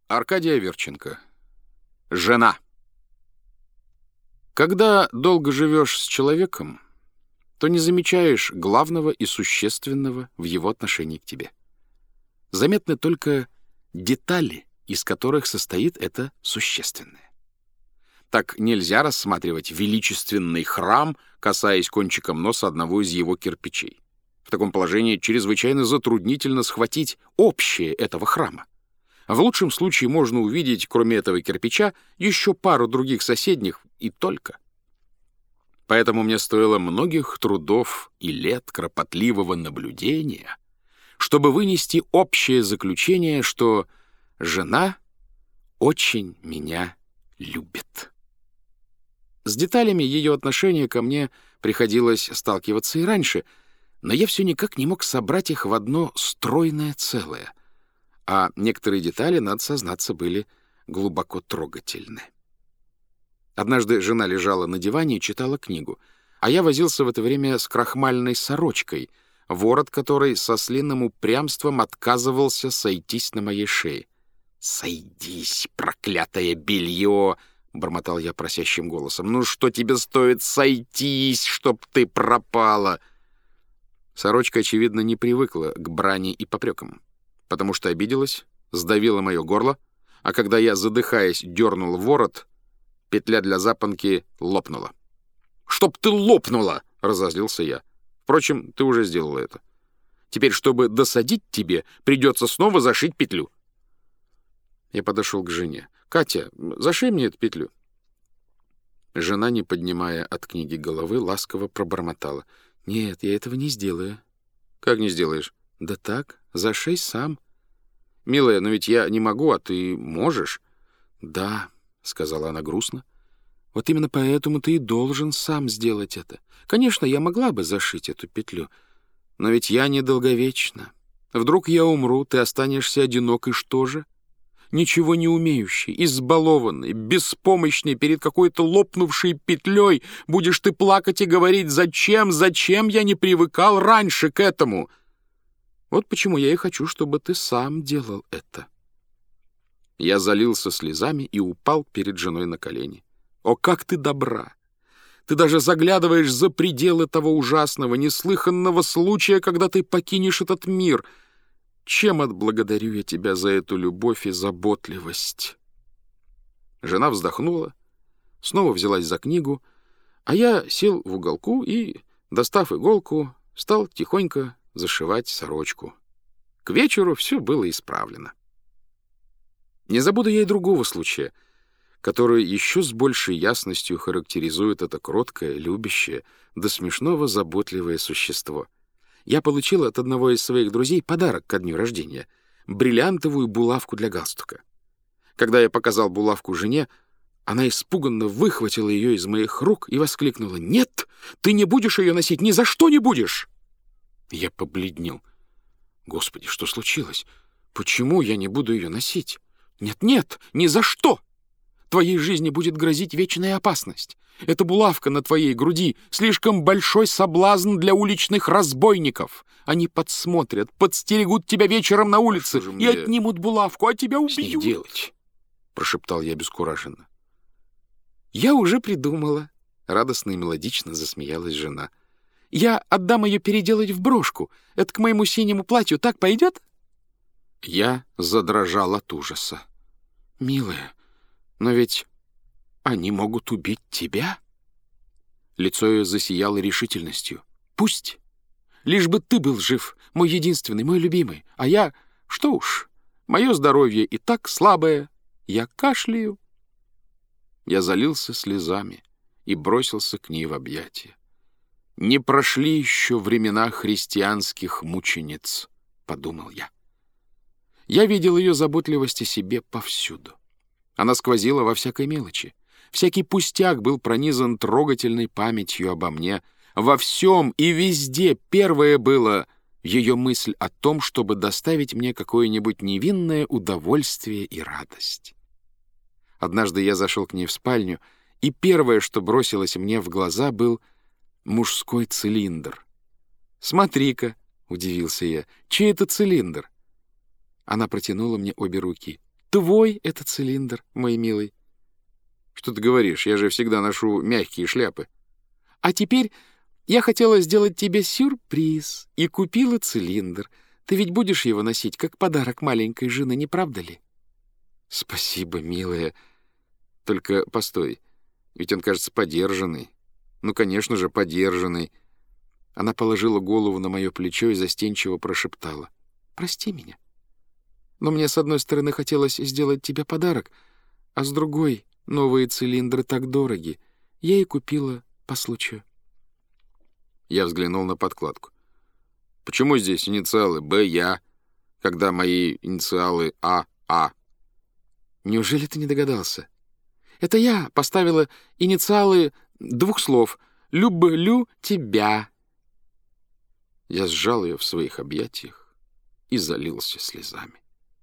Аркадий Аверченко. Жена. Когда долго живешь с человеком, то не замечаешь главного и существенного в его отношении к тебе. Заметны только детали, из которых состоит это существенное. Так нельзя рассматривать величественный храм, касаясь кончиком носа одного из его кирпичей. В таком положении чрезвычайно затруднительно схватить общее этого храма. В лучшем случае можно увидеть, кроме этого кирпича, еще пару других соседних, и только. Поэтому мне стоило многих трудов и лет кропотливого наблюдения, чтобы вынести общее заключение, что жена очень меня любит. С деталями ее отношения ко мне приходилось сталкиваться и раньше, но я все никак не мог собрать их в одно стройное целое, а некоторые детали, надо сознаться, были глубоко трогательны. Однажды жена лежала на диване и читала книгу, а я возился в это время с крахмальной сорочкой, ворот которой со слинным упрямством отказывался сойтись на моей шее. «Сойдись, проклятое белье!» — бормотал я просящим голосом. «Ну что тебе стоит сойтись, чтоб ты пропала?» Сорочка, очевидно, не привыкла к брани и попрекам, потому что обиделась, сдавила мое горло, а когда я, задыхаясь, дернул ворот, петля для запонки лопнула. «Чтоб ты лопнула!» — разозлился я. «Впрочем, ты уже сделала это. Теперь, чтобы досадить тебе, придется снова зашить петлю». Я подошел к жене. «Катя, зашей мне эту петлю». Жена, не поднимая от книги головы, ласково пробормотала. «Нет, я этого не сделаю». «Как не сделаешь?» «Да так, зашей сам». «Милая, но ведь я не могу, а ты можешь». «Да», — сказала она грустно. «Вот именно поэтому ты и должен сам сделать это. Конечно, я могла бы зашить эту петлю, но ведь я недолговечна. Вдруг я умру, ты останешься одинок, и что же? Ничего не умеющий, избалованный, беспомощный перед какой-то лопнувшей петлей будешь ты плакать и говорить: «Зачем я не привыкал раньше к этому?» Вот почему я и хочу, чтобы ты сам делал это». Я залился слезами и упал перед женой на колени. «О, как ты добра! Ты даже заглядываешь за пределы того ужасного, неслыханного случая, когда ты покинешь этот мир. Чем отблагодарю я тебя за эту любовь и заботливость?» Жена вздохнула, снова взялась за книгу, а я сел в уголку и, достав иголку, стал тихонько зашивать сорочку. К вечеру все было исправлено. Не забуду я и другого случая, который еще с большей ясностью характеризует это кроткое, любящее, до смешного заботливое существо. Я получил от одного из своих друзей подарок ко дню рождения — бриллиантовую булавку для галстука. Когда я показал булавку жене, она испуганно выхватила ее из моих рук и воскликнула: «Нет, ты не будешь ее носить, ни за что не будешь!» Я побледнел. «Господи, что случилось? Почему я не буду ее носить?» «Нет, ни за что! Твоей жизни будет грозить вечная опасность. Эта булавка на твоей груди — слишком большой соблазн для уличных разбойников. Они подсмотрят, подстерегут тебя вечером на улице и отнимут булавку, а тебя убьют». «Что делать?» — прошептал я обескураженно. «Я уже придумала», — радостно и мелодично засмеялась жена. «Я отдам ее переделать в брошку. Это к моему синему платью так пойдет?» Я задрожал от ужаса. «Милая, но ведь они могут убить тебя?» Лицо ее засияло решительностью. «Пусть. Лишь бы ты был жив, мой единственный, мой любимый. А я... Что уж, мое здоровье и так слабое. Я кашляю». Я залился слезами и бросился к ней в объятия. «Не прошли еще времена христианских мучениц», — подумал я. Я видел ее заботливость о себе повсюду. Она сквозила во всякой мелочи. Всякий пустяк был пронизан трогательной памятью обо мне. Во всем и везде первое было ее мысль о том, чтобы доставить мне какое-нибудь невинное удовольствие и радость. Однажды я зашел к ней в спальню, и первое, что бросилось мне в глаза, был мужской цилиндр. «Смотри-ка», — удивился я, — «чей это цилиндр?» Она протянула мне обе руки. Твой это цилиндр, мой милый. Что ты говоришь? Я же всегда ношу мягкие шляпы. А теперь я хотела сделать тебе сюрприз и купила цилиндр. Ты ведь будешь его носить как подарок маленькой жены, не правда ли? Спасибо, милая. Только постой, ведь он, кажется, подержанный. Ну, конечно же, подержанный. Она положила голову на мое плечо и застенчиво прошептала: «Прости меня. Но мне, с одной стороны, хотелось сделать тебе подарок, а с другой, новые цилиндры так дороги. Я и купила по случаю». Я взглянул на подкладку. Почему здесь инициалы «Б», «Я», когда мои инициалы «А», «А»? Неужели ты не догадался? Это я поставила инициалы двух слов «Люблю тебя». Я сжал ее в своих объятиях и залился слезами.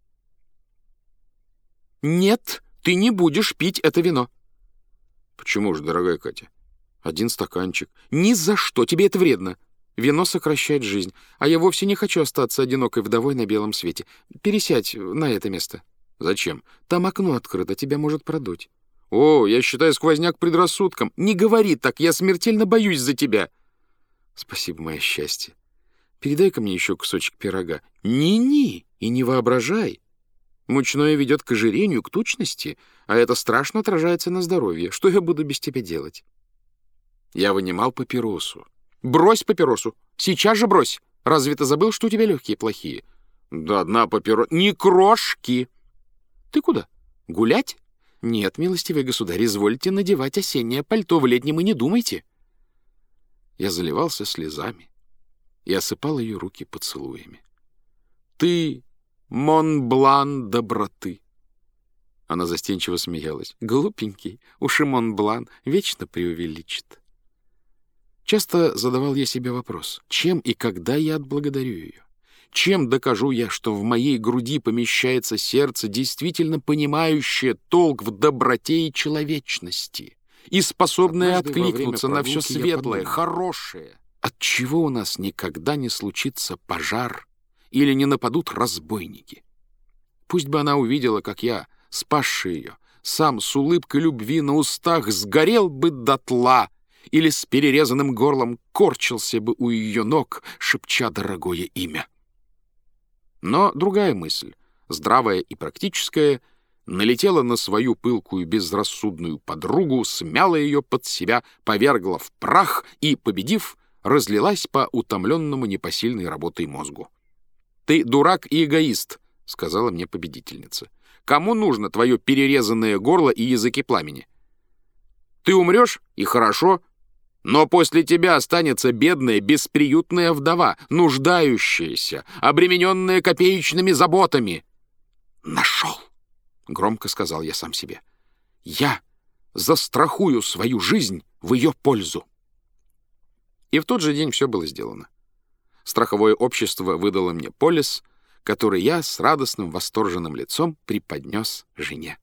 «Нет, ты не будешь пить это вино». «Почему же, дорогая Катя? Один стаканчик». «Ни за что, тебе это вредно. Вино сокращает жизнь, а я вовсе не хочу остаться одинокой вдовой на белом свете. Пересядь на это место». «Зачем?» «Там окно открыто, тебя может продуть». «О, я считаю сквозняк предрассудком». «Не говори так, я смертельно боюсь за тебя». «Спасибо, мое счастье. Передай-ка мне еще кусочек пирога». «Ни-ни, и не воображай. Мучное ведет к ожирению, к тучности, а это страшно отражается на здоровье. Что я буду без тебя делать?» Я вынимал папиросу. «Брось папиросу! Сейчас же брось! Разве ты забыл, что у тебя легкие плохие?» «Да одна папироса... Не крошки!» «Ты куда? Гулять?» «Нет, милостивый государь, извольте надевать осеннее пальто, в летнем и не думайте». Я заливался слезами и осыпал ее руки поцелуями. «Ты Монблан доброты!» Она застенчиво смеялась. «Глупенький, уж и Монблан вечно преувеличит». Часто задавал я себе вопрос, чем и когда я отблагодарю ее? Чем докажу я, что в моей груди помещается сердце, действительно понимающее толк в доброте и человечности, и способное откликнуться на все светлое, хорошее? Отчего у нас никогда не случится пожар или не нападут разбойники? Пусть бы она увидела, как я, спасший ее, сам с улыбкой любви на устах сгорел бы дотла или с перерезанным горлом корчился бы у ее ног, шепча дорогое имя. Но другая мысль, здравая и практическая, налетела на свою пылкую безрассудную подругу, смяла ее под себя, повергла в прах и, победив, разлилась по утомленному непосильной работой мозгу. «Ты дурак и эгоист», — сказала мне победительница. «Кому нужно твое перерезанное горло и языки пламени? Ты умрешь, и хорошо, но после тебя останется бедная, бесприютная вдова, нуждающаяся, обремененная копеечными заботами». «Нашел!» — громко сказал я сам себе. «Я застрахую свою жизнь в ее пользу». И в тот же день все было сделано. Страховое общество выдало мне полис, который я с радостным восторженным лицом преподнес жене.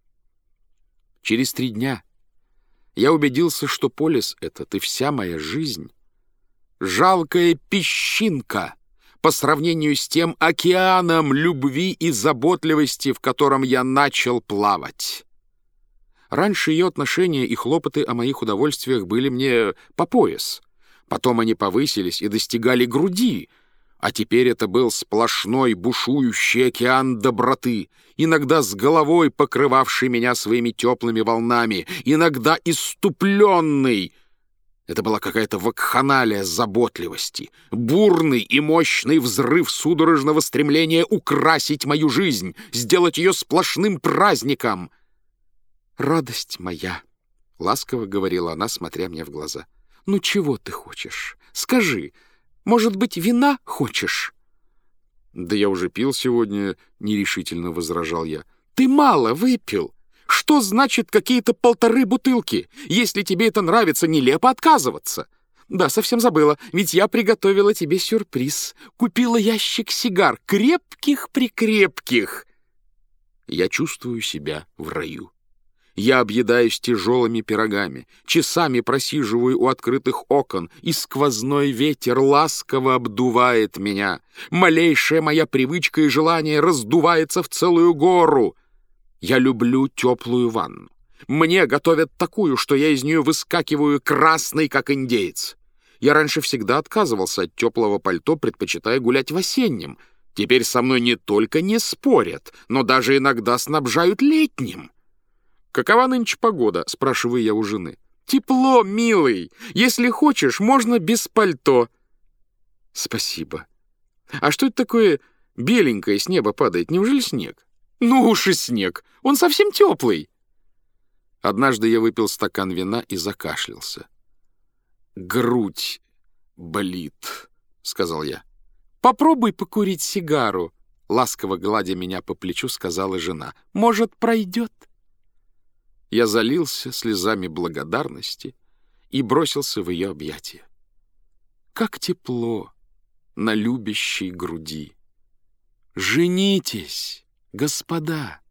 Через 3 дня я убедился, что полис этот и вся моя жизнь — жалкая песчинка по сравнению с тем океаном любви и заботливости, в котором я начал плавать. Раньше ее отношения и хлопоты о моих удовольствиях были мне по пояс. Потом они повысились и достигали груди, а теперь это был сплошной бушующий океан доброты, иногда с головой покрывавший меня своими теплыми волнами, иногда исступленный. Это была какая-то вакханалия заботливости, бурный и мощный взрыв судорожного стремления украсить мою жизнь, сделать ее сплошным праздником. «Радость моя», — ласково говорила она, смотря мне в глаза, — «ну чего ты хочешь? Скажи, может быть, вина хочешь?» «Да я уже пил сегодня», — нерешительно возражал я. «Ты мало выпил. Что значит какие-то 1,5 бутылки? Если тебе это нравится, нелепо отказываться». «Да, совсем забыла, ведь я приготовила тебе сюрприз. Купила ящик сигар, крепких-прикрепких». Я чувствую себя в раю. Я объедаюсь тяжелыми пирогами, часами просиживаю у открытых окон, и сквозной ветер ласково обдувает меня. Малейшая моя привычка и желание раздувается в целую гору. Я люблю теплую ванну. Мне готовят такую, что я из нее выскакиваю красный, как индеец. Я раньше всегда отказывался от теплого пальто, предпочитая гулять в осеннем. Теперь со мной не только не спорят, но даже иногда снабжают летним. «Какова нынче погода?» — спрашиваю я у жены. «Тепло, милый. Если хочешь, можно без пальто». «Спасибо. А что это такое беленькое с неба падает? Неужели снег?» «Ну уж и снег. Он совсем теплый». Однажды я выпил стакан вина и закашлялся. «Грудь болит», — сказал я. «Попробуй покурить сигару», — ласково гладя меня по плечу, сказала жена. «Может, пройдет?» Я залился слезами благодарности и бросился в ее объятия. Как тепло на любящей груди! Женитесь, господа!